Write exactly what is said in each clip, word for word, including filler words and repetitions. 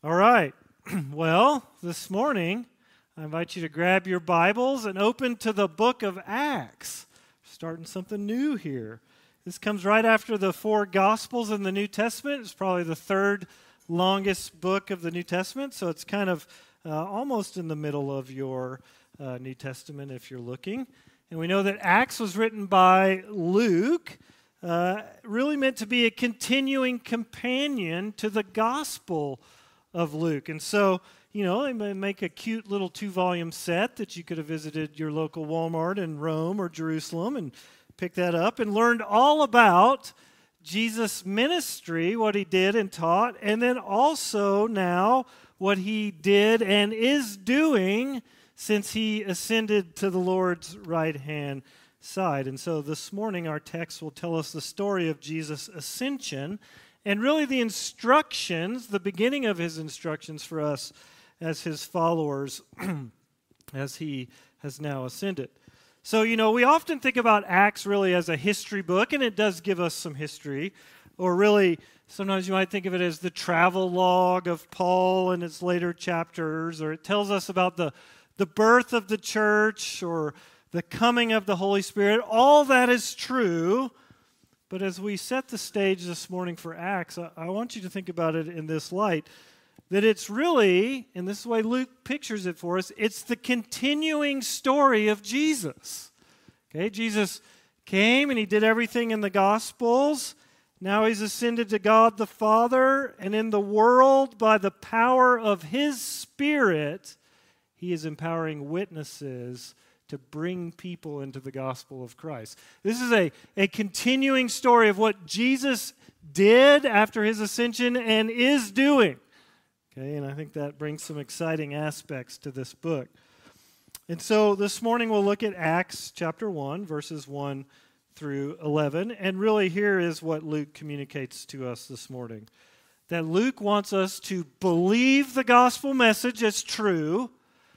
All right. Well, this morning, I invite you to grab your Bibles and open to the book of Acts. Starting something new here. This comes right after the four Gospels in the New Testament. It's probably the third longest book of the New Testament, so it's kind of uh, almost in the middle of your uh, New Testament if you're looking. And we know that Acts was written by Luke, uh, really meant to be a continuing companion to the Gospel of Luke. And so, you know, they may make a cute little two-volume set that you could have visited your local Walmart in Rome or Jerusalem and picked that up and learned all about Jesus' ministry, what he did and taught, and then also now what he did and is doing since he ascended to the Lord's right-hand side. And so this morning our text will tell us the story of Jesus' ascension and really the instructions, the beginning of his instructions for us as his followers as he has now ascended. So, you know, we often think about Acts really as a history book, and it does give us some history. Or really, sometimes you might think of it as the travel log of Paul and its later chapters, or it tells us about the, the birth of the church or the coming of the Holy Spirit. All that is true. But as we set the stage this morning for Acts, I, I want you to think about it in this light, that it's really, and this is the way Luke pictures it for us, it's the continuing story of Jesus. Okay, Jesus came and he did everything in the Gospels. Now he's ascended to God the Father, and in the world, by the power of his Spirit, he is empowering witnesses to bring people into the gospel of Christ. This is a, a continuing story of what Jesus did after his ascension and is doing. Okay, and I think that brings some exciting aspects to this book. And so this morning we'll look at Acts chapter one, verses one through eleven. And really here is what Luke communicates to us this morning. That Luke wants us to believe the gospel message as true,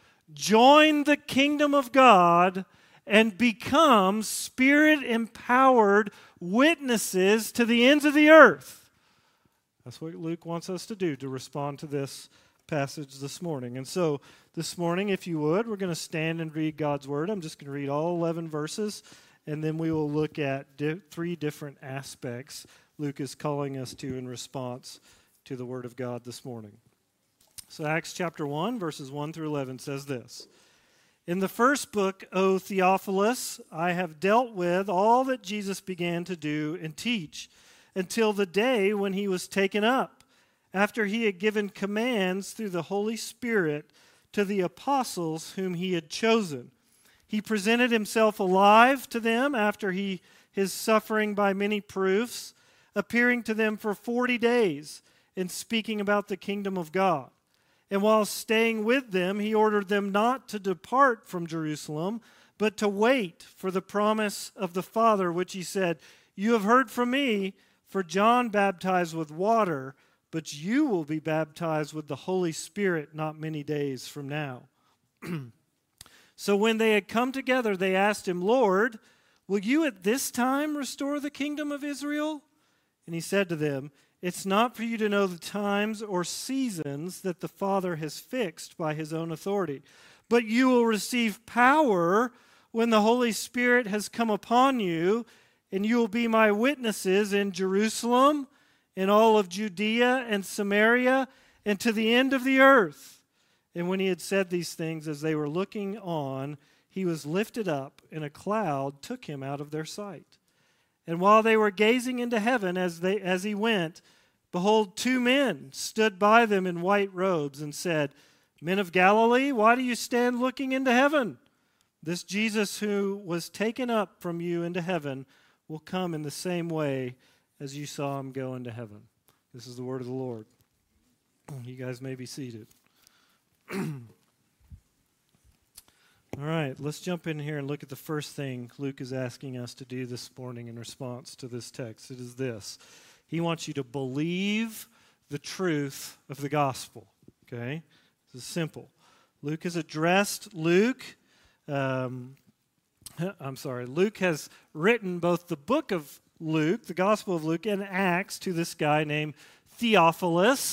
join the kingdom of God, and become Spirit-empowered witnesses to the ends of the earth. That's what Luke wants us to do, to respond to this passage this morning. And so this morning, if you would, we're going to stand and read God's Word. I'm just going to read all eleven verses, and then we will look at di- three different aspects Luke is calling us to in response to the Word of God this morning. So Acts chapter one, verses one through eleven says this. In the first book, O Theophilus, I have dealt with all that Jesus began to do and teach until the day when he was taken up, after he had given commands through the Holy Spirit to the apostles whom he had chosen. He presented himself alive to them after he his suffering by many proofs, appearing to them for forty days and speaking about the kingdom of God. And while staying with them, he ordered them not to depart from Jerusalem, but to wait for the promise of the Father, which he said, You have heard from me, for John baptized with water, but you will be baptized with the Holy Spirit not many days from now. So when they had come together, they asked him, Lord, will you at this time restore the kingdom of Israel? And he said to them, It's not for you to know the times or seasons that the Father has fixed by his own authority, but you will receive power when the Holy Spirit has come upon you, and you will be my witnesses in Jerusalem, in all of Judea and Samaria, and to the end of the earth. And when he had said these things, as they were looking on, he was lifted up, and a cloud took him out of their sight. And while they were gazing into heaven as they as he went, behold, two men stood by them in white robes and said, Men of Galilee, why do you stand looking into heaven? This Jesus who was taken up from you into heaven will come in the same way as you saw him go into heaven. This is the word of the Lord. You guys may be seated. All right, let's jump in here and look at the first thing Luke is asking us to do this morning in response to this text. It is this. He wants you to believe the truth of the gospel, okay? This is simple. Luke has addressed Luke. Um, I'm sorry, Luke has written both the book of Luke, the Gospel of Luke, and Acts to this guy named Theophilus,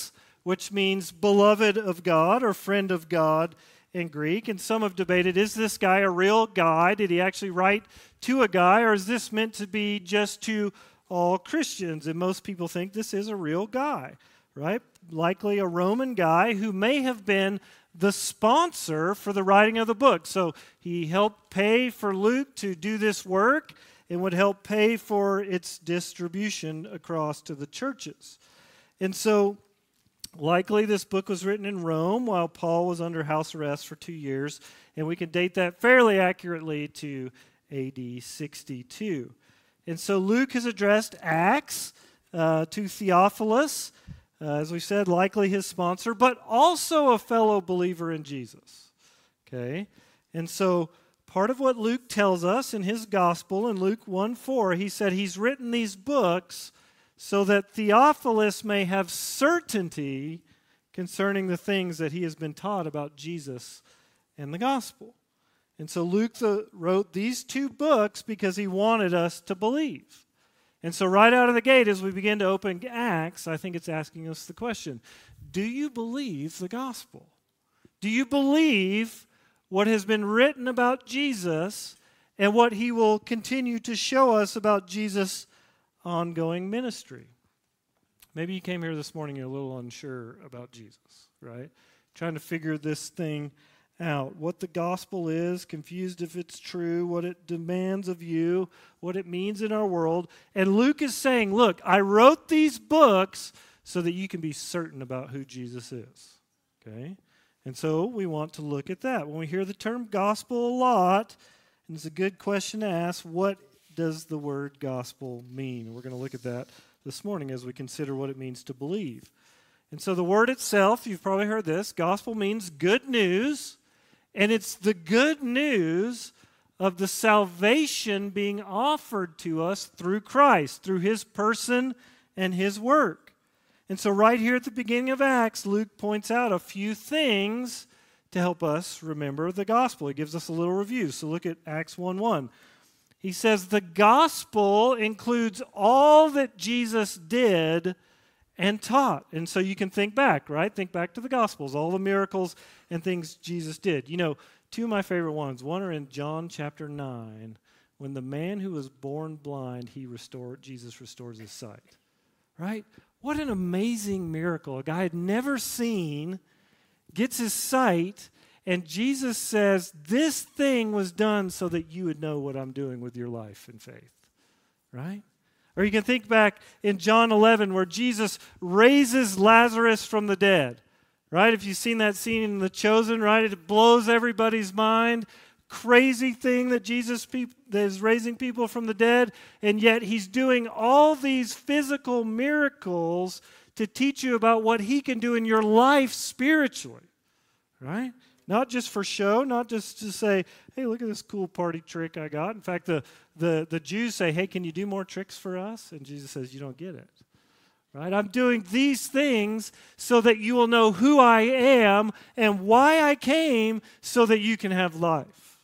which means beloved of God or friend of God in Greek. And some have debated, is this guy a real guy? Did he actually write to a guy, or is this meant to be just to all Christians? And most people think this is a real guy, right? Likely a Roman guy who may have been the sponsor for the writing of the book. So he helped pay for Luke to do this work and would help pay for its distribution across to the churches. And so likely this book was written in Rome while Paul was under house arrest for two years, and we can date that fairly accurately to A D sixty-two. And so Luke has addressed Acts uh, to Theophilus, uh, as we said, likely his sponsor, but also a fellow believer in Jesus. Okay? And so part of what Luke tells us in his gospel in Luke one four, he said he's written these books so that Theophilus may have certainty concerning the things that he has been taught about Jesus and the gospel. And so Luke the, wrote these two books because he wanted us to believe. And so right out of the gate, as we begin to open Acts, I think it's asking us the question, do you believe the gospel? Do you believe what has been written about Jesus and what he will continue to show us about Jesus' ongoing ministry? Maybe you came here this morning, you're a little unsure about Jesus, right? Trying to figure this thing out. What the gospel is, confused if it's true, what it demands of you, what it means in our world. And Luke is saying, look, I wrote these books so that you can be certain about who Jesus is. Okay? And so we want to look at that. When we hear the term gospel a lot, and it's a good question to ask, what does the word gospel mean? And we're going to look at that this morning as we consider what it means to believe. And so the word itself, you've probably heard this, gospel means good news, and it's the good news of the salvation being offered to us through Christ, through his person and his work. And so right here at the beginning of Acts, Luke points out a few things to help us remember the gospel. He gives us a little review. So look at Acts one one. He says the gospel includes all that Jesus did and taught. And so you can think back, right? Think back to the Gospels, all the miracles and things Jesus did. You know, two of my favorite ones. One are in John chapter nine, when the man who was born blind, he restored, Jesus restores his sight. Right? What an amazing miracle. A guy had never seen, gets his sight, and Jesus says, this thing was done so that you would know what I'm doing with your life and faith. Right? Or you can think back in John eleven where Jesus raises Lazarus from the dead, right? If you've seen that scene in The Chosen, right? It blows everybody's mind. Crazy thing that Jesus pe- that is raising people from the dead, and yet he's doing all these physical miracles to teach you about what he can do in your life spiritually, right? Not just for show, not just to say, hey, look at this cool party trick I got. In fact, the, the, the Jews say, hey, can you do more tricks for us? And Jesus says, you don't get it. Right? I'm doing these things so that you will know who I am and why I came so that you can have life.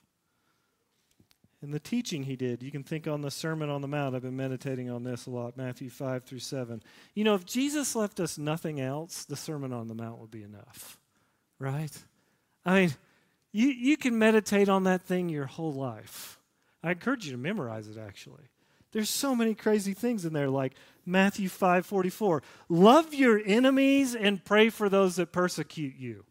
And the teaching he did, you can think on the Sermon on the Mount. I've been meditating on this a lot, Matthew five through seven. You know, if Jesus left us nothing else, the Sermon on the Mount would be enough. Right? I mean, you, you can meditate on that thing your whole life. I encourage you to memorize it, actually. There's so many crazy things in there, like Matthew five forty-four. Love your enemies and pray for those that persecute you.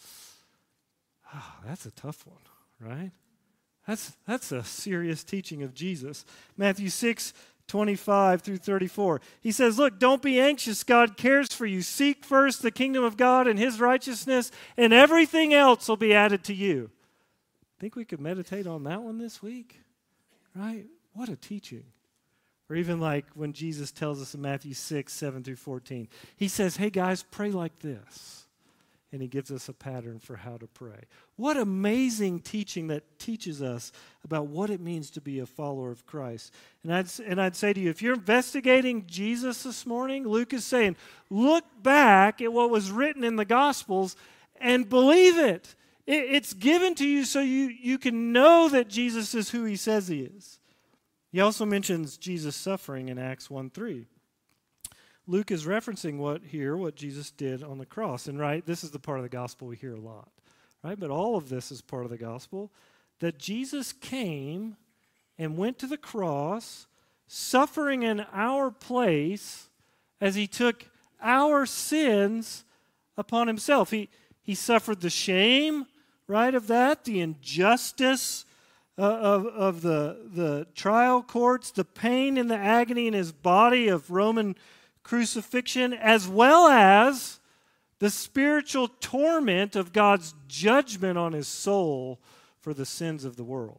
Oh, that's a tough one, right? That's, that's a serious teaching of Jesus. Matthew six twenty-five through thirty-four. He says, look, don't be anxious. God cares for you. Seek first the kingdom of God and his righteousness, and everything else will be added to you. Think we could meditate on that one this week? Right? What a teaching. Or even like when Jesus tells us in Matthew six, seven through fourteen. He says, hey guys, pray like this. And he gives us a pattern for how to pray. What amazing teaching that teaches us about what it means to be a follower of Christ. And I'd, and I'd say to you, if you're investigating Jesus this morning, Luke is saying, look back at what was written in the Gospels and believe it. it it's given to you so you, you can know that Jesus is who he says he is. He also mentions Jesus' suffering in Acts one three. Luke is referencing what here, what Jesus did on the cross. And right, this is the part of the gospel we hear a lot, right? But all of this is part of the gospel, that Jesus came and went to the cross, suffering in our place as he took our sins upon himself. He, he suffered the shame, right, of that, the injustice uh, of, of the, the trial courts, the pain and the agony in his body of Roman crucifixion, as well as the spiritual torment of God's judgment on his soul for the sins of the world.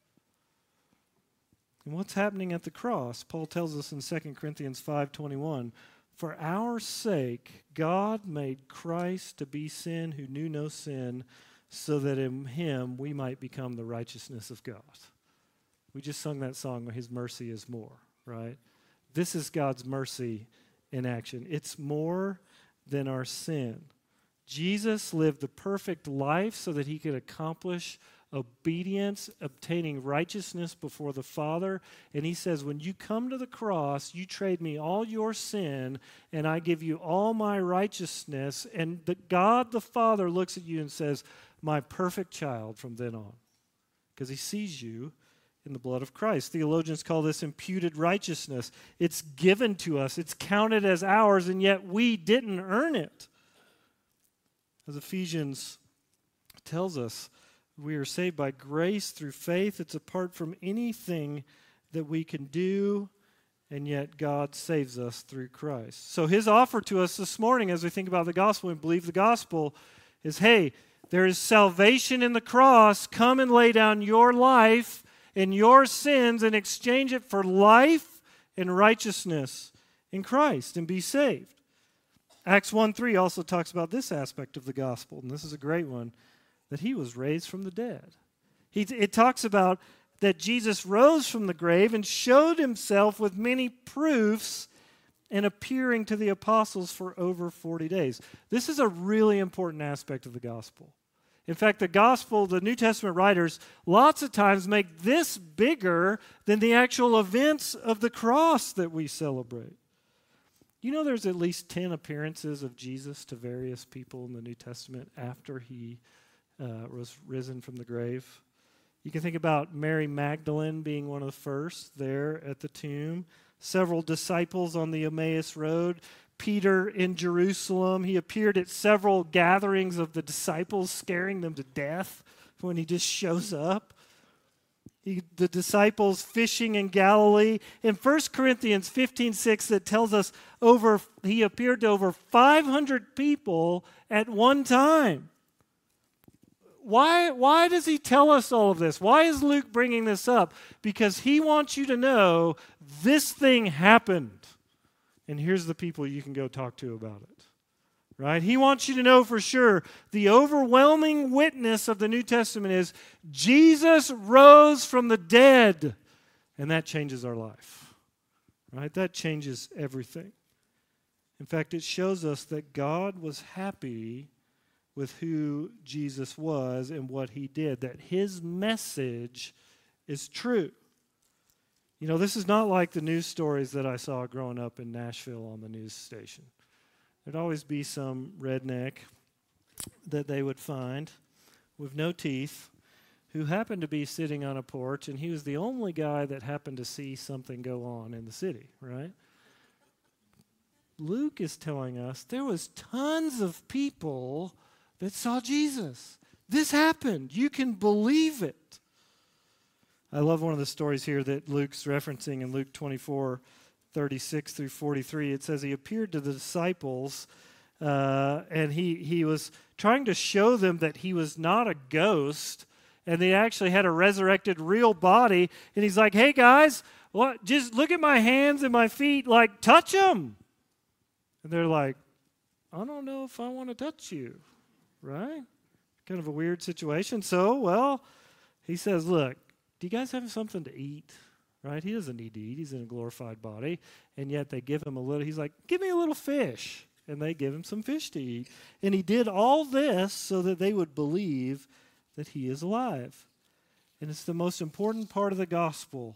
And what's happening at the cross? Paul tells us in Second Corinthians five twenty-one, for our sake God made Christ to be sin who knew no sin, so that in him we might become the righteousness of God. We just sung that song, His mercy is more, right? This is God's mercy in action. It's more than our sin. Jesus lived the perfect life so that he could accomplish obedience, obtaining righteousness before the Father. And he says, when you come to the cross, you trade me all your sin, and I give you all my righteousness. And the God the Father looks at you and says, my perfect child from then on. Because he sees you in the blood of Christ. Theologians call this imputed righteousness. It's given to us. It's counted as ours, and yet we didn't earn it. As Ephesians tells us, we are saved by grace through faith. It's apart from anything that we can do, and yet God saves us through Christ. So his offer to us this morning as we think about the gospel and believe the gospel is, hey, there is salvation in the cross. Come and lay down your life and your sins and exchange it for life and righteousness in Christ and be saved. Acts one three also talks about this aspect of the gospel, and this is a great one, that he was raised from the dead. He, it talks about that Jesus rose from the grave and showed himself with many proofs and appearing to the apostles for over forty days. This is a really important aspect of the gospel. In fact, the gospel, the New Testament writers, lots of times make this bigger than the actual events of the cross that we celebrate. You know there's at least ten appearances of Jesus to various people in the New Testament after he uh, was risen from the grave. You can think about Mary Magdalene being one of the first there at the tomb. Several disciples on the Emmaus Road. Peter in Jerusalem. He appeared at several gatherings of the disciples, scaring them to death when he just shows up. He, the disciples fishing in Galilee. In First Corinthians fifteen six, it tells us over he appeared to over five hundred people at one time. Why, why does he tell us all of this? Why is Luke bringing this up? Because he wants you to know this thing happened. And here's the people you can go talk to about it. Right? He wants you to know for sure the overwhelming witness of the New Testament is Jesus rose from the dead. And that changes our life. Right? That changes everything. In fact, it shows us that God was happy with who Jesus was and what he did, that his message is true. You know, this is not like the news stories that I saw growing up in Nashville on the news station. There'd always be some redneck that they would find with no teeth who happened to be sitting on a porch, and he was the only guy that happened to see something go on in the city, right? Luke is telling us there was tons of people that saw Jesus. This happened. You can believe it. I love one of the stories here that Luke's referencing in Luke twenty-four, thirty-six through forty-three. It says he appeared to the disciples uh, and he, he was trying to show them that he was not a ghost and they actually had a resurrected real body. And he's like, hey guys, what? Just look at my hands and my feet, like touch them. And they're like, I don't know if I want to touch you. Right? Kind of a weird situation. So, well, he says, look, do you guys have something to eat? Right? He doesn't need to eat. He's in a glorified body. And yet they give him a little, he's like, give me a little fish. And they give him some fish to eat. And he did all this so that they would believe that he is alive. And it's the most important part of the gospel,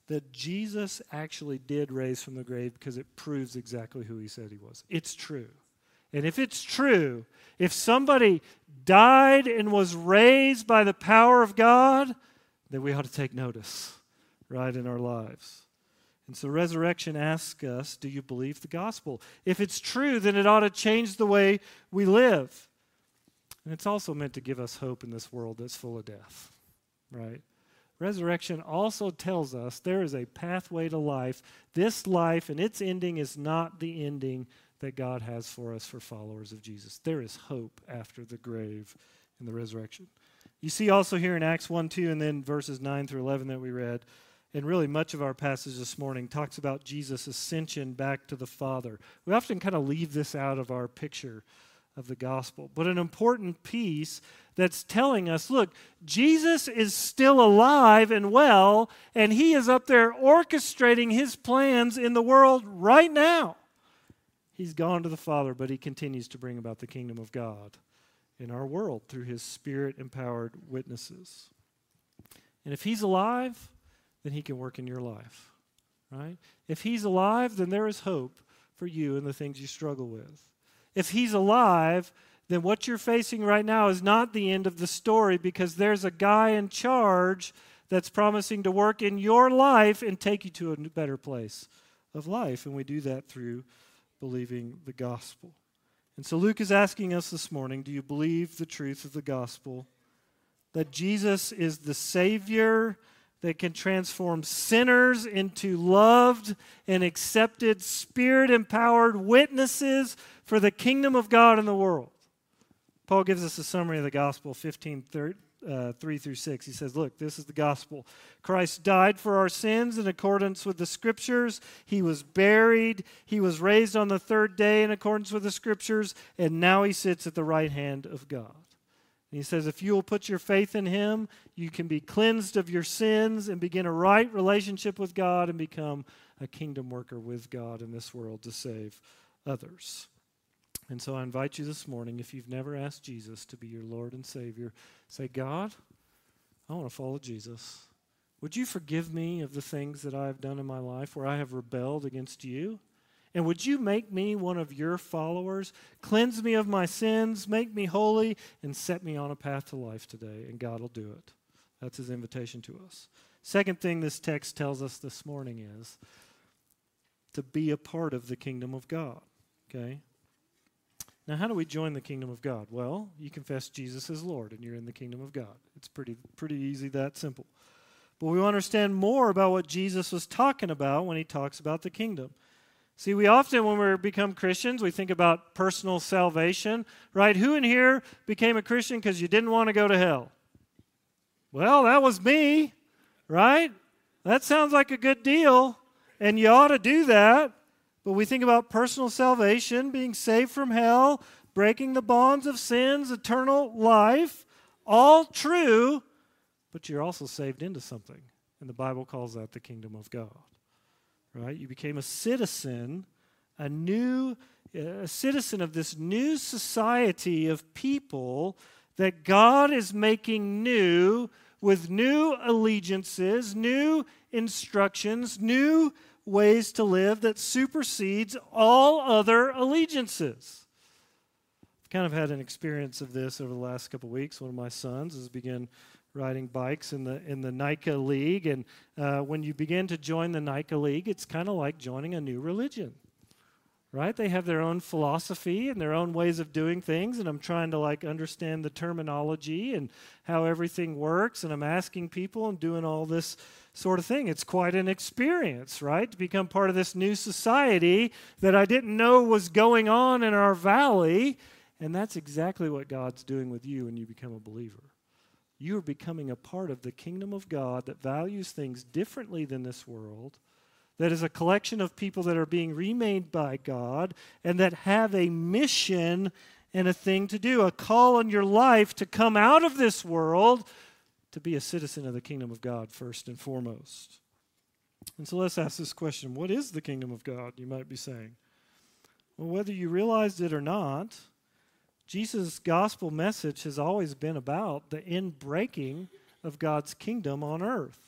that Jesus actually did raise from the grave because it proves exactly who he said he was. It's true. And if it's true, if somebody died and was raised by the power of God, then we ought to take notice, right, in our lives. And so resurrection asks us, do you believe the gospel? If it's true, then it ought to change the way we live. And it's also meant to give us hope in this world that's full of death, right? Resurrection also tells us there is a pathway to life. This life and its ending is not the ending that God has for us for followers of Jesus. There is hope after the grave and the resurrection. You see also here in Acts one, two, and then verses nine through eleven that we read, and really much of our passage this morning talks about Jesus' ascension back to the Father. We often kind of leave this out of our picture of the gospel, but an important piece that's telling us, look, Jesus is still alive and well, and he is up there orchestrating his plans in the world right now. He's gone to the Father, but he continues to bring about the kingdom of God in our world through his Spirit-empowered witnesses. And if he's alive, then he can work in your life, right? If he's alive, then there is hope for you and the things you struggle with. If he's alive, then what you're facing right now is not the end of the story, because there's a guy in charge that's promising to work in your life and take you to a better place of life. And we do that through believing the gospel. And so Luke is asking us this morning, do you believe the truth of the gospel? That Jesus is the Savior that can transform sinners into loved and accepted, Spirit-empowered witnesses for the kingdom of God in the world. Paul gives us a summary of the gospel, fifteen, three through six. He says, look, this is the gospel. Christ died for our sins in accordance with the Scriptures. He was buried. He was raised on the third day in accordance with the Scriptures. And now he sits at the right hand of God. And he says, if you will put your faith in him, you can be cleansed of your sins and begin a right relationship with God and become a kingdom worker with God in this world to save others. And so I invite you this morning, if you've never asked Jesus to be your Lord and Savior, say, God, I want to follow Jesus. Would you forgive me of the things that I have done in my life where I have rebelled against you? And would you make me one of your followers? Cleanse me of my sins, make me holy, and set me on a path to life today. And God will do it. That's his invitation to us. Second thing this text tells us this morning is to be a part of the kingdom of God. Okay? Now, how do we join the kingdom of God? Well, you confess Jesus as Lord, and you're in the kingdom of God. It's pretty, pretty easy, that simple. But we want to understand more about what Jesus was talking about when he talks about the kingdom. See, we often, when we become Christians, we think about personal salvation, right? Who in here became a Christian because you didn't want to go to hell? Well, that was me, right? That sounds like a good deal, and you ought to do that. But we think about personal salvation, being saved from hell, breaking the bonds of sins, eternal life, all true, but you're also saved into something. And the Bible calls that the kingdom of God. Right? You became a citizen, a new a citizen of this new society of people that God is making new with new allegiances, new instructions, new ways to live that supersedes all other allegiances. I've kind of had an experience of this over the last couple of weeks. One of my sons has begun riding bikes in the in the NICA League, and uh, when you begin to join the NICA League, it's kind of like joining a new religion, right? They have their own philosophy and their own ways of doing things, and I'm trying to like understand the terminology and how everything works, and I'm asking people and doing all this sort of thing. It's quite an experience, right, to become part of this new society that I didn't know was going on in our valley, and that's exactly what God's doing with you when you become a believer. You are becoming a part of the kingdom of God that values things differently than this world, that is a collection of people that are being remade by God and that have a mission and a thing to do, a call on your life to come out of this world to be a citizen of the kingdom of God first and foremost. And so let's ask this question. What is the kingdom of God, you might be saying? Well, whether you realized it or not, Jesus' gospel message has always been about the inbreaking of God's kingdom on earth.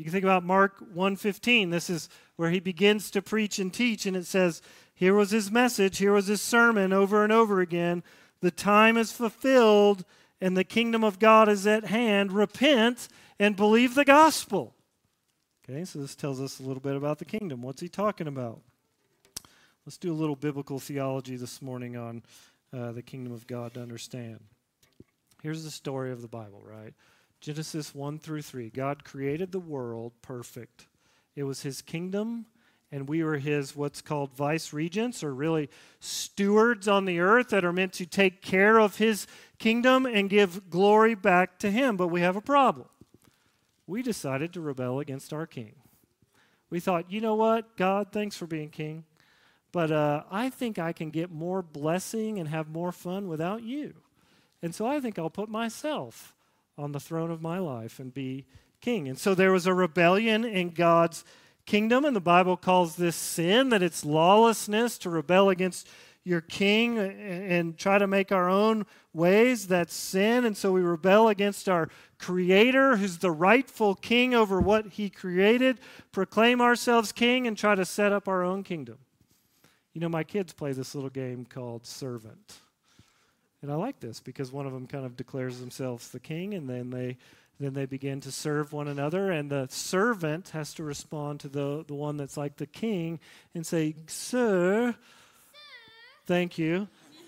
You can think about Mark one fifteen. This is where he begins to preach and teach, and it says, here was his message, here was his sermon over and over again. The time is fulfilled, and the kingdom of God is at hand. Repent and believe the gospel. Okay, so this tells us a little bit about the kingdom. What's he talking about? Let's do a little biblical theology this morning on uh, the kingdom of God to understand. Here's the story of the Bible, right? Genesis one through three. God created the world perfect. It was his kingdom, and we were his what's called vice regents, or really stewards on the earth that are meant to take care of his kingdom and give glory back to him. But we have a problem. We decided to rebel against our king. We thought, you know what, God, thanks for being king, but uh, I think I can get more blessing and have more fun without you. And so I think I'll put myself on the throne of my life and be king. And so there was a rebellion in God's kingdom, and the Bible calls this sin, that it's lawlessness to rebel against your king and try to make our own ways. That's sin. And so we rebel against our creator, who's the rightful king over what he created, proclaim ourselves king, and try to set up our own kingdom. You know, my kids play this little game called Servant. And I like this because one of them kind of declares themselves the king, and then they then they begin to serve one another, and the servant has to respond to the, the one that's like the king and say, Sir, thank you.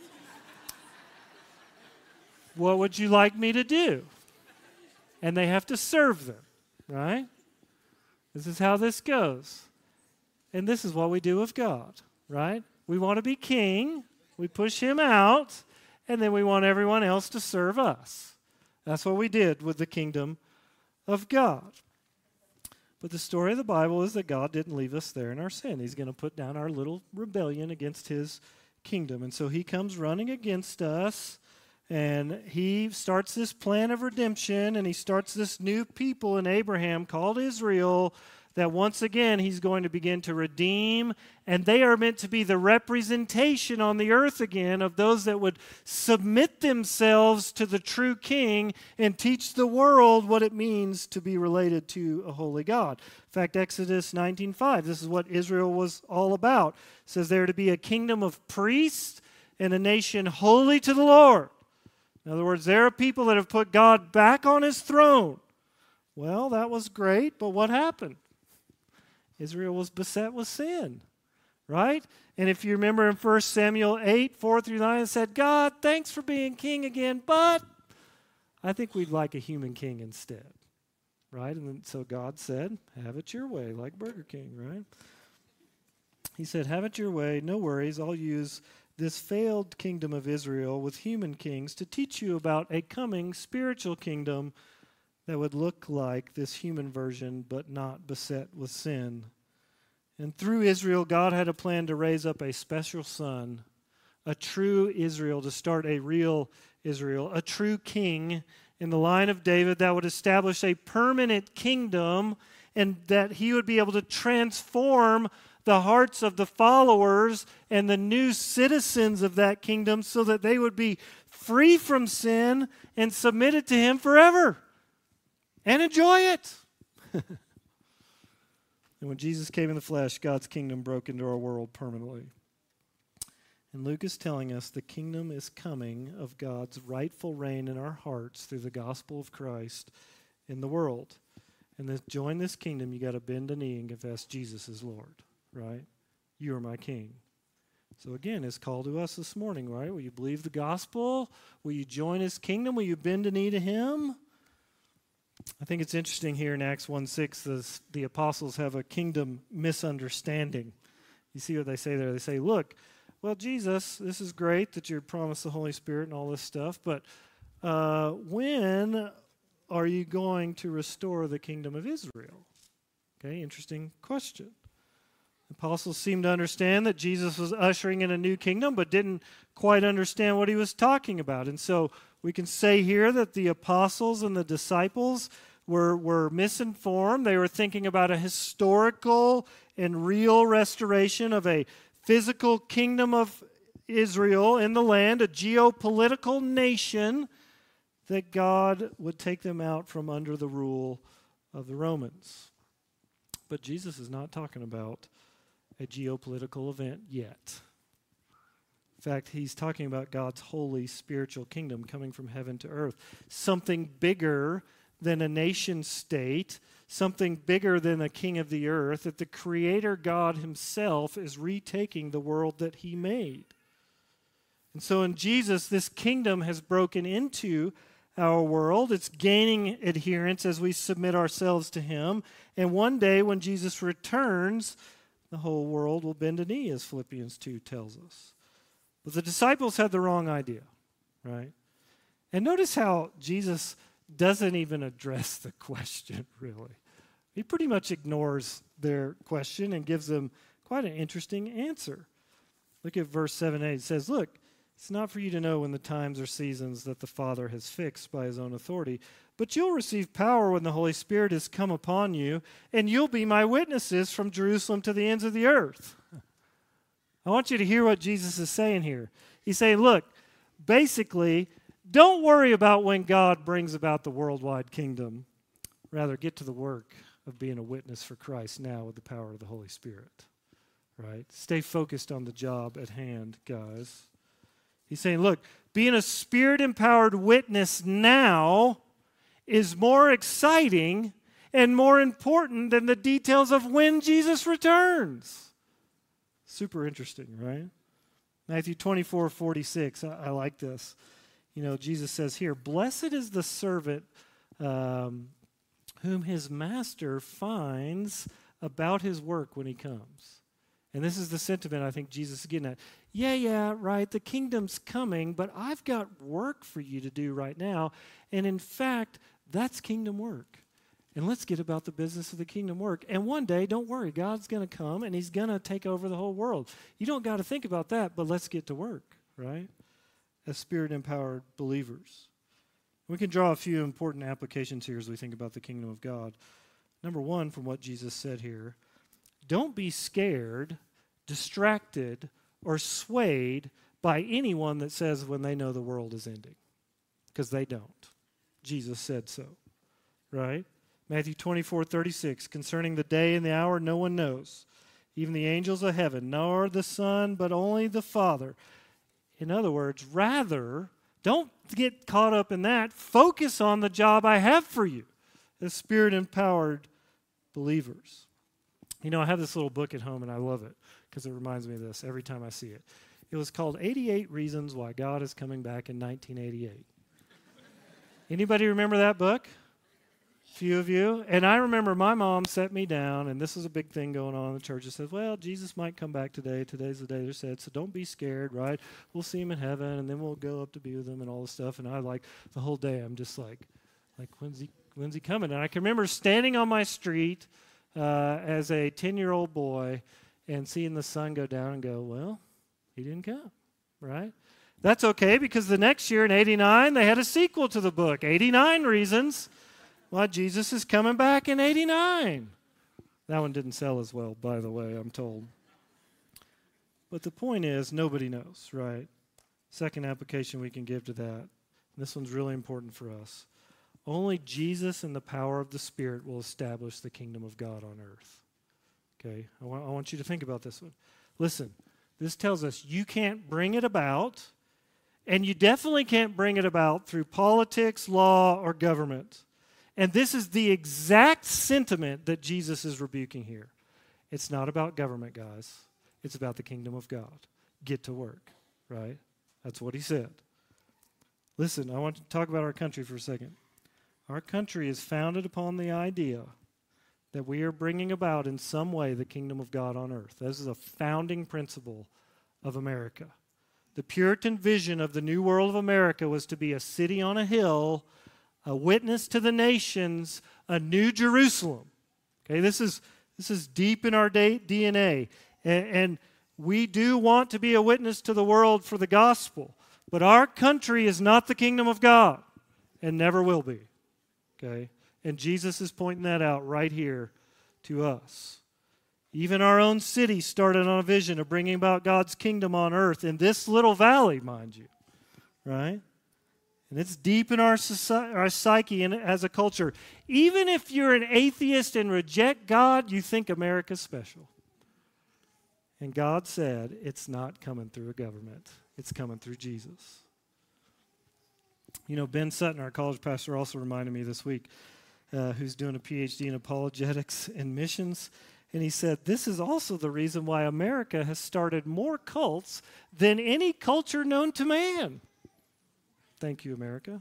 What would you like me to do? And they have to serve them, right? This is how this goes. And this is what we do with God, right? We want to be king, we push him out, and then we want everyone else to serve us. That's what we did with the kingdom of God. But the story of the Bible is that God didn't leave us there in our sin. He's going to put down our little rebellion against his kingdom. And so he comes running against us, and he starts this plan of redemption, and he starts this new people in Abraham called Israel, that once again he's going to begin to redeem, and they are meant to be the representation on the earth again of those that would submit themselves to the true king and teach the world what it means to be related to a holy God. In fact, Exodus nineteen five, this is what Israel was all about. It says they're to be a kingdom of priests and a nation holy to the Lord. In other words, there are people that have put God back on his throne. Well, that was great, but what happened? Israel was beset with sin, right? And if you remember in First Samuel eight, four through nine, it said, God, thanks for being king again, but I think we'd like a human king instead, right? And then, so God said, have it your way, like Burger King, right? He said, have it your way, no worries, I'll use this failed kingdom of Israel with human kings to teach you about a coming spiritual kingdom that would look like this human version, but not beset with sin. And through Israel, God had a plan to raise up a special son, a true Israel, to start a real Israel, a true king in the line of David that would establish a permanent kingdom, and that he would be able to transform the hearts of the followers and the new citizens of that kingdom so that they would be free from sin and submitted to him forever. And enjoy it. And when Jesus came in the flesh, God's kingdom broke into our world permanently. And Luke is telling us the kingdom is coming of God's rightful reign in our hearts through the gospel of Christ in the world. And to join this kingdom, you got to bend a knee and confess Jesus is Lord, right? You are my king. So again, his call to us this morning, right? Will you believe the gospel? Will you join his kingdom? Will you bend a knee to him? I think it's interesting here in Acts one six, the, the apostles have a kingdom misunderstanding. You see what they say there? They say, look, well, Jesus, this is great that you're promised the Holy Spirit and all this stuff, but uh, when are you going to restore the kingdom of Israel? Okay, interesting question. The apostles seemed to understand that Jesus was ushering in a new kingdom, but didn't quite understand what he was talking about. And so we can say here that the apostles and the disciples were, were misinformed. They were thinking about a historical and real restoration of a physical kingdom of Israel in the land, a geopolitical nation, that God would take them out from under the rule of the Romans. But Jesus is not talking about a geopolitical event yet. In fact, he's talking about God's holy spiritual kingdom coming from heaven to earth. Something bigger than a nation state, something bigger than a king of the earth, that the Creator God himself is retaking the world that he made. And so in Jesus, this kingdom has broken into our world. It's gaining adherence as we submit ourselves to him. And one day when Jesus returns, the whole world will bend a knee, as Philippians two tells us. But the disciples had the wrong idea, right? And notice how Jesus doesn't even address the question, really. He pretty much ignores their question and gives them quite an interesting answer. Look at verse seven eight. It says, look, it's not for you to know when the times or seasons that the Father has fixed by his own authority, but you'll receive power when the Holy Spirit has come upon you, and you'll be my witnesses from Jerusalem to the ends of the earth. I want you to hear what Jesus is saying here. He's saying, look, basically, don't worry about when God brings about the worldwide kingdom. Rather, get to the work of being a witness for Christ now with the power of the Holy Spirit. Right? Stay focused on the job at hand, guys. He's saying, look, being a Spirit-empowered witness now is more exciting and more important than the details of when Jesus returns. Super interesting, right? Matthew twenty-four forty-six, I, I like this. You know, Jesus says here, blessed is the servant um, whom his master finds about his work when he comes. And this is the sentiment I think Jesus is getting at. Yeah, yeah, right, the kingdom's coming, but I've got work for you to do right now. And in fact, that's kingdom work. And let's get about the business of the kingdom work. And one day, don't worry, God's going to come and he's going to take over the whole world. You don't got to think about that, but let's get to work, right? As Spirit-empowered believers. We can draw a few important applications here as we think about the kingdom of God. Number one, from what Jesus said here, don't be scared, distracted, or swayed by anyone that says when they know the world is ending. Because they don't. Jesus said so, right? Matthew twenty-four thirty-six, concerning the day and the hour no one knows, even the angels of heaven, nor the Son, but only the Father. In other words, rather, don't get caught up in that. Focus on the job I have for you as Spirit-empowered believers. You know, I have this little book at home, and I love it because it reminds me of this every time I see it. It was called eighty-eight Reasons Why God is Coming Back in nineteen eighty-eight. Anybody remember that book? Few of you. And I remember my mom set me down, and this is a big thing going on in the church. It says, well, Jesus might come back today. Today's the day they're said, so don't be scared, right? We'll see him in heaven, and then we'll go up to be with him and all this stuff. And I, like, the whole day, I'm just like, like, when's he, when's he coming? And I can remember standing on my street uh, as a ten-year-old boy and seeing the sun go down and go, well, he didn't come, right? That's okay, because the next year in eighty-nine, they had a sequel to the book, eighty-nine Reasons Why Jesus is Coming Back in eighty-nine. That one didn't sell as well, by the way, I'm told. But the point is, nobody knows, right? Second application we can give to that. This one's really important for us. Only Jesus and the power of the Spirit will establish the kingdom of God on earth. Okay, I want, I want you to think about this one. Listen, this tells us you can't bring it about, and you definitely can't bring it about through politics, law, or government. And this is the exact sentiment that Jesus is rebuking here. It's not about government, guys. It's about the kingdom of God. Get to work, right? That's what he said. Listen, I want to talk about our country for a second. Our country is founded upon the idea that we are bringing about in some way the kingdom of God on earth. This is a founding principle of America. The Puritan vision of the New World of America was to be a city on a hill, a witness to the nations, a new Jerusalem. Okay, this is this is deep in our D N A. And, and we do want to be a witness to the world for the gospel. But our country is not the kingdom of God and never will be. Okay? And Jesus is pointing that out right here to us. Even our own city started on a vision of bringing about God's kingdom on earth in this little valley, mind you. Right? And it's deep in our, society, our psyche and as a culture. Even if you're an atheist and reject God, you think America's special. And God said, it's not coming through a government. It's coming through Jesus. You know, Ben Sutton, our college pastor, also reminded me this week, uh, who's doing a P H D in apologetics and missions. And he said, this is also the reason why America has started more cults than any culture known to man. Thank you, America.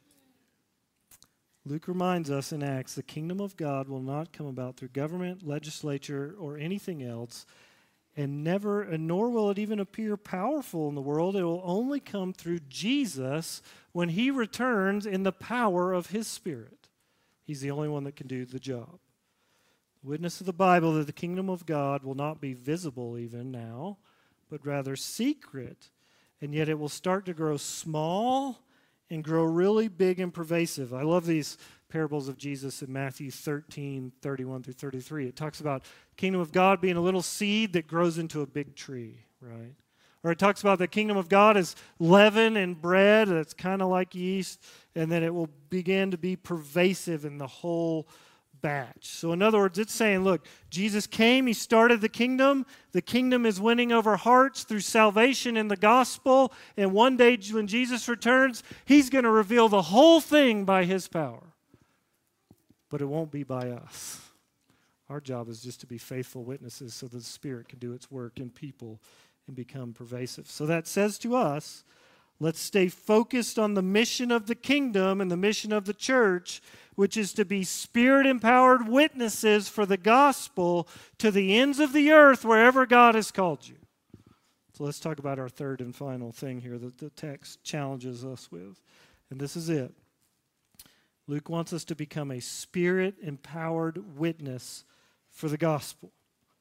Luke reminds us in Acts, the kingdom of God will not come about through government, legislature, or anything else, and never, and nor will it even appear powerful in the world. It will only come through Jesus when he returns in the power of his Spirit. He's the only one that can do the job. Witness of the Bible that the kingdom of God will not be visible even now, but rather secret, and yet it will start to grow small and grow really big and pervasive. I love these parables of Jesus in Matthew thirteen, thirty-one through thirty-three. It talks about the kingdom of God being a little seed that grows into a big tree, right? Or it talks about the kingdom of God as leaven and bread that's kind of like yeast, and then it will begin to be pervasive in the whole batch. So in other words, it's saying, look, Jesus came, he started the kingdom. The kingdom is winning over hearts through salvation in the gospel. And one day when Jesus returns, he's going to reveal the whole thing by his power. But it won't be by us. Our job is just to be faithful witnesses so that the Spirit can do its work in people and become pervasive. So that says to us, let's stay focused on the mission of the kingdom and the mission of the church, which is to be Spirit-empowered witnesses for the gospel to the ends of the earth wherever God has called you. So let's talk about our third and final thing here that the text challenges us with. And this is it. Luke wants us to become a Spirit-empowered witness for the gospel.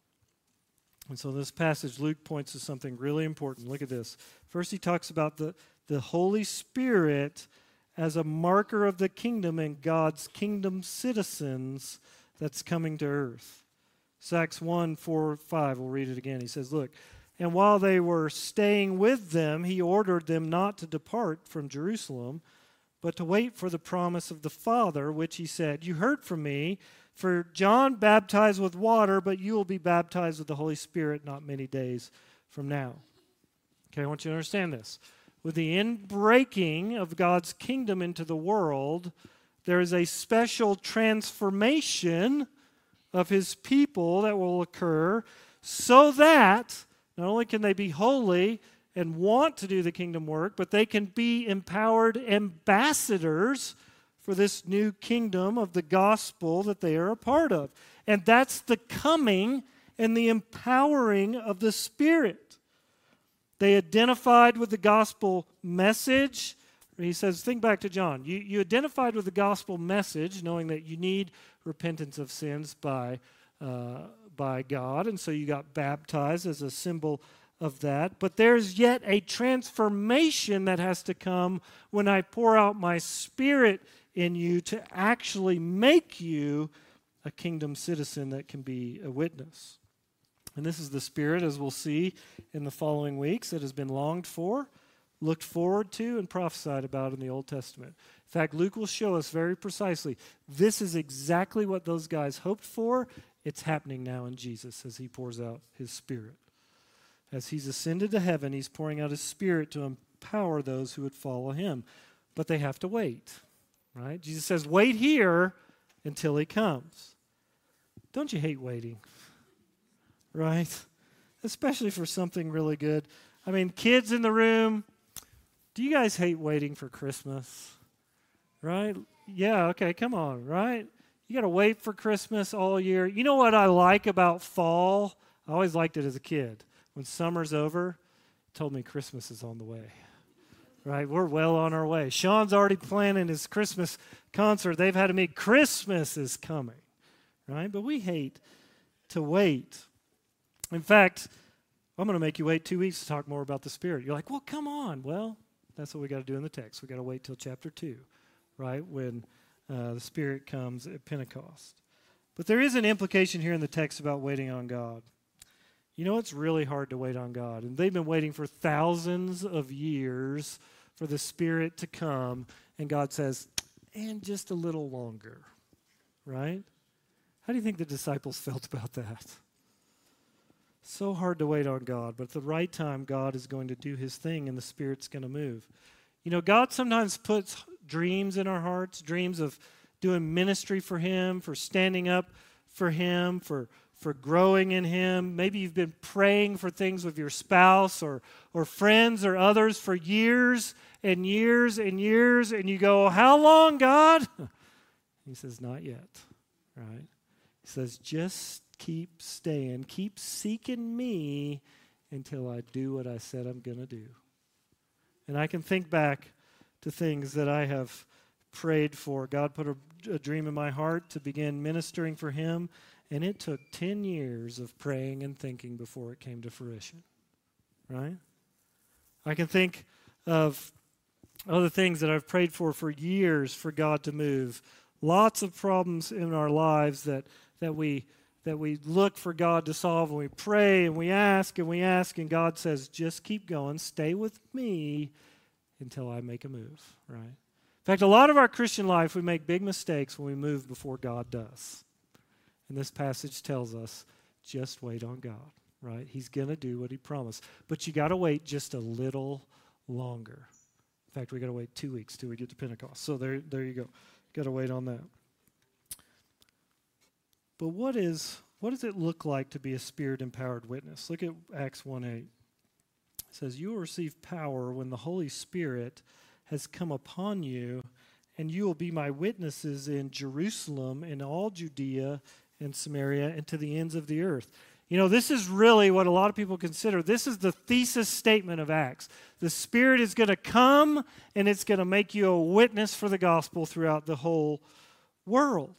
And so this passage, Luke points to something really important. Look at this. First, he talks about the, the Holy Spirit as a marker of the kingdom and God's kingdom citizens that's coming to earth. Acts one, four, five, we'll read it again. He says, look, and while they were staying with them, he ordered them not to depart from Jerusalem, but to wait for the promise of the Father, which he said, you heard from me, for John baptized with water, but you will be baptized with the Holy Spirit not many days from now. Okay, I want you to understand this. With the inbreaking of God's kingdom into the world, there is a special transformation of his people that will occur so that not only can they be holy and want to do the kingdom work, but they can be empowered ambassadors for this new kingdom of the gospel that they are a part of. And that's the coming and the empowering of the Spirit. They identified with the gospel message. He says, think back to John. You, you identified with the gospel message, knowing that you need repentance of sins by, uh, by God. And so you got baptized as a symbol of that. But there's yet a transformation that has to come when I pour out my Spirit in you to actually make you a kingdom citizen that can be a witness. And this is the Spirit, as we'll see in the following weeks, that has been longed for, looked forward to, and prophesied about in the Old Testament. In fact, Luke will show us very precisely, this is exactly what those guys hoped for. It's happening now in Jesus as he pours out his Spirit. As he's ascended to heaven, he's pouring out his Spirit to empower those who would follow him. But they have to wait, right? Jesus says, wait here until he comes. Don't you hate waiting? Right? Especially for something really good. I mean, kids in the room, do you guys hate waiting for Christmas? Right? Yeah, okay, come on, right? You got to wait for Christmas all year. You know what I like about fall? I always liked it as a kid. When summer's over, it told me Christmas is on the way. Right? We're well on our way. Sean's already planning his Christmas concert. They've had to meet Christmas is coming. Right? But we hate to wait. In fact, I'm going to make you wait two weeks to talk more about the Spirit. You're like, well, come on. Well, that's what we got to do in the text. We got to wait till chapter two, right, when uh, the Spirit comes at Pentecost. But there is an implication here in the text about waiting on God. You know, it's really hard to wait on God. And they've been waiting for thousands of years for the Spirit to come, and God says, and just a little longer, right? How do you think the disciples felt about that? So hard to wait on God, but at the right time, God is going to do his thing, and the Spirit's going to move. You know, God sometimes puts dreams in our hearts, dreams of doing ministry for him, for standing up for him, for for growing in him. Maybe you've been praying for things with your spouse or, or friends or others for years and years and years, and you go, how long, God? He says, not yet, right? He says, just keep staying, keep seeking me until I do what I said I'm going to do. And I can think back to things that I have prayed for. God put a, a dream in my heart to begin ministering for him, and it took ten years of praying and thinking before it came to fruition, right? I can think of other things that I've prayed for for years for God to move. Lots of problems in our lives that, that we that we look for God to solve, and we pray and we ask and we ask, and God says, just keep going, stay with me until I make a move, right? In fact, a lot of our Christian life, we make big mistakes when we move before God does. And this passage tells us, just wait on God, right? He's going to do what he promised. But you got to wait just a little longer. In fact, we got to wait two weeks till we get to Pentecost. So there, there you go. Got to wait on that. But what is what does it look like to be a Spirit-empowered witness? Look at Acts one eight. It says, you will receive power when the Holy Spirit has come upon you, and you will be my witnesses in Jerusalem, in all Judea and Samaria, and to the ends of the earth. You know, this is really what a lot of people consider. This is the thesis statement of Acts. The Spirit is going to come, and it's going to make you a witness for the gospel throughout the whole world.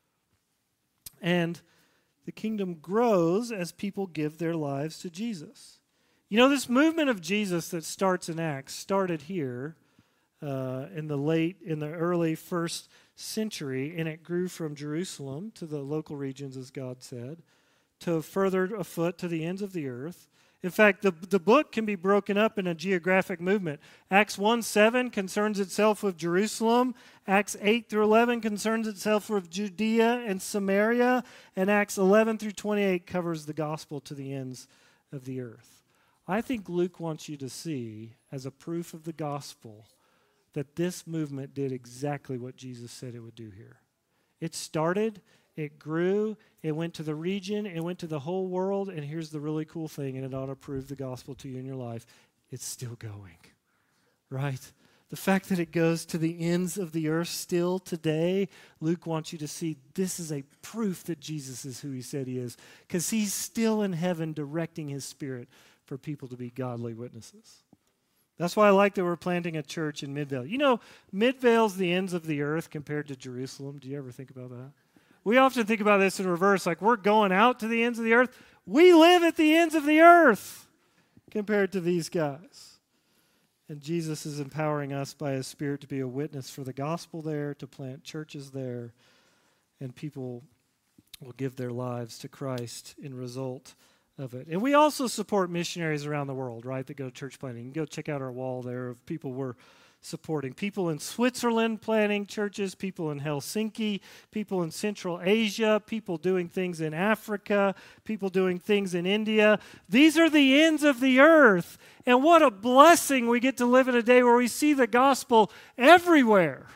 And the kingdom grows as people give their lives to Jesus. You know, this movement of Jesus that starts in Acts started here uh, in the late, in the early first century, and it grew from Jerusalem to the local regions, as God said, to further afoot to the ends of the earth. In fact, the, the book can be broken up in a geographic movement. Acts one seven concerns itself with Jerusalem. Acts eight through eleven concerns itself with Judea and Samaria. And Acts eleven through twenty-eight covers the gospel to the ends of the earth. I think Luke wants you to see, as a proof of the gospel, that this movement did exactly what Jesus said it would do here. It started, it grew, it went to the region, it went to the whole world, and here's the really cool thing, and it ought to prove the gospel to you in your life. It's still going, right? The fact that it goes to the ends of the earth still today, Luke wants you to see this is a proof that Jesus is who he said he is, because he's still in heaven directing his Spirit for people to be godly witnesses. That's why I like that we're planting a church in Midvale. You know, Midvale's the ends of the earth compared to Jerusalem. Do you ever think about that? We often think about this in reverse, like we're going out to the ends of the earth. We live at the ends of the earth compared to these guys. And Jesus is empowering us by his Spirit to be a witness for the gospel there, to plant churches there, and people will give their lives to Christ in result of it. And we also support missionaries around the world, right, that go to church planting. You can go check out our wall there of people we're supporting. People in Switzerland planting churches, people in Helsinki, people in Central Asia, people doing things in Africa, people doing things in India. These are the ends of the earth. And what a blessing we get to live in a day where we see the gospel everywhere.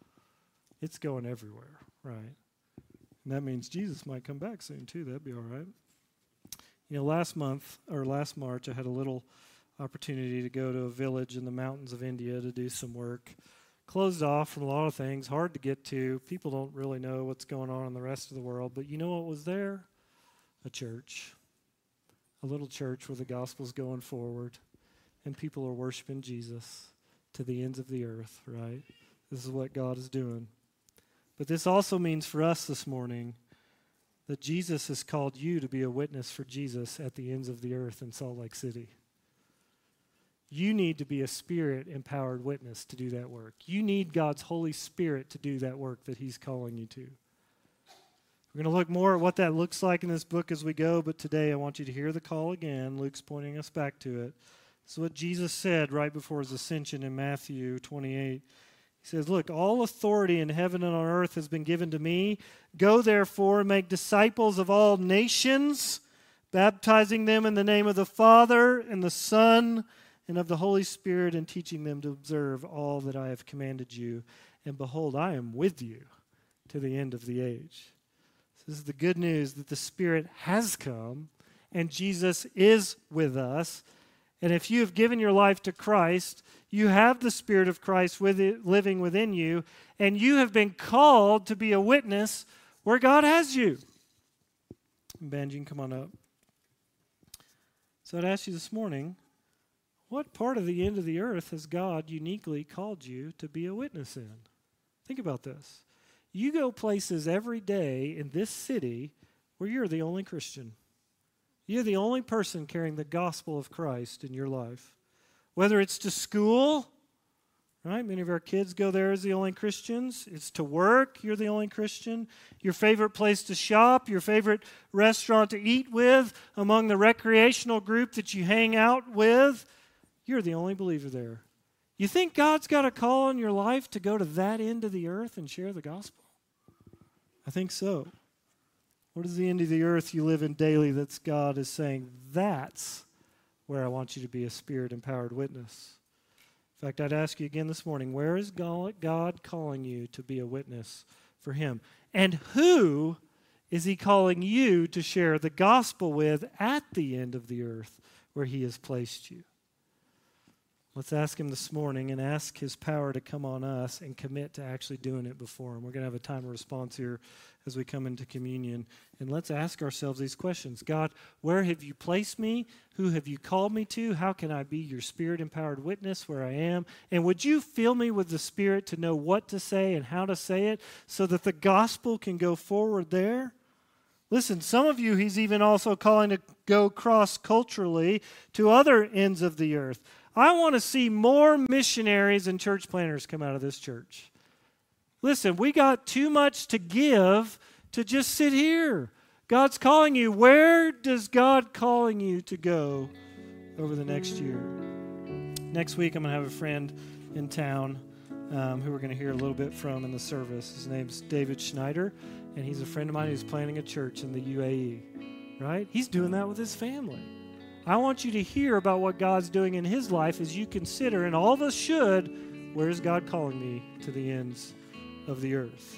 It's going everywhere, right? And that means Jesus might come back soon too. That'd be all right. You know, last month, or last March, I had a little opportunity to go to a village in the mountains of India to do some work. Closed off from a lot of things, hard to get to. People don't really know what's going on in the rest of the world. But you know what was there? A church. A little church where the gospel's going forward. And people are worshiping Jesus to the ends of the earth, right? This is what God is doing. But this also means for us this morning that Jesus has called you to be a witness for Jesus at the ends of the earth in Salt Lake City. You need to be a Spirit-empowered witness to do that work. You need God's Holy Spirit to do that work that he's calling you to. We're going to look more at what that looks like in this book as we go, but today I want you to hear the call again. Luke's pointing us back to it. This is what Jesus said right before his ascension in Matthew twenty-eight. He says, look, all authority in heaven and on earth has been given to me. Go therefore and make disciples of all nations, baptizing them in the name of the Father and the Son and of the Holy Spirit, and teaching them to observe all that I have commanded you. And behold, I am with you to the end of the age. This is the good news that the Spirit has come and Jesus is with us. And if you have given your life to Christ, you have the Spirit of Christ with it, living within you, and you have been called to be a witness where God has you. Ben, you can come on up. So I'd ask you this morning, what part of the end of the earth has God uniquely called you to be a witness in? Think about this. You go places every day in this city where you're the only Christian. You're the only person carrying the gospel of Christ in your life. Whether it's to school, right? Many of our kids go there as the only Christians. It's to work, you're the only Christian. Your favorite place to shop, your favorite restaurant to eat with, among the recreational group that you hang out with, you're the only believer there. You think God's got a call on your life to go to that end of the earth and share the gospel? I think so. What is the end of the earth you live in daily that's God is saying, that's where I want you to be a Spirit-empowered witness? In fact, I'd ask you again this morning, where is God calling you to be a witness for Him? And who is He calling you to share the gospel with at the end of the earth where He has placed you? Let's ask Him this morning and ask His power to come on us and commit to actually doing it before Him. We're going to have a time of response here as we come into communion. And let's ask ourselves these questions. God, where have you placed me? Who have you called me to? How can I be your Spirit-empowered witness where I am? And would you fill me with the Spirit to know what to say and how to say it so that the gospel can go forward there? Listen, some of you He's even also calling to go cross-culturally to other ends of the earth. I want to see more missionaries and church planners come out of this church. Listen, we got too much to give to just sit here. God's calling you. Where does God calling you to go over the next year? Next week, I'm going to have a friend in town um, who we're going to hear a little bit from in the service. His name's David Schneider, and he's a friend of mine who's planning a church in the U A E, right? He's doing that with his family. I want you to hear about what God's doing in his life as you consider, and all of us should, where is God calling me to the ends of the earth?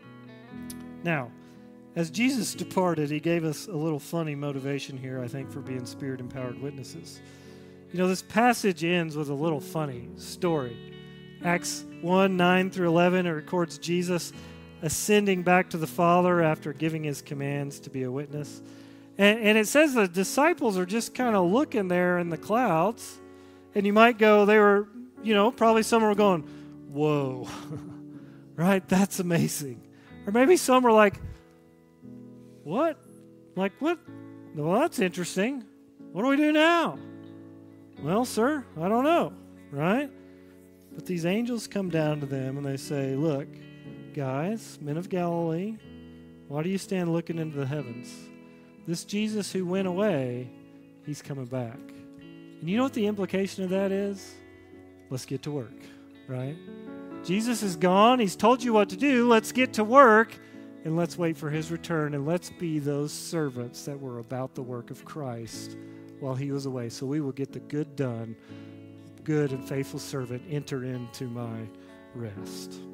Now, as Jesus departed, He gave us a little funny motivation here, I think, for being Spirit-empowered witnesses. You know, this passage ends with a little funny story. Acts one, nine through eleven, it records Jesus ascending back to the Father after giving His commands to be a witness. And, and it says the disciples are just kind of looking there in the clouds. And you might go, they were, you know, probably some were going, whoa, right? That's amazing. Or maybe some were like, what? Like, what? Well, that's interesting. What do we do now? Well, sir, I don't know, right? But these angels come down to them and they say, look, guys, men of Galilee, why do you stand looking into the heavens? This Jesus who went away, He's coming back. And you know what the implication of that is? Let's get to work, right? Jesus is gone. He's told you what to do. Let's get to work, and let's wait for His return, and let's be those servants that were about the work of Christ while He was away, so we will get the good done. Good and faithful servant, enter into my rest.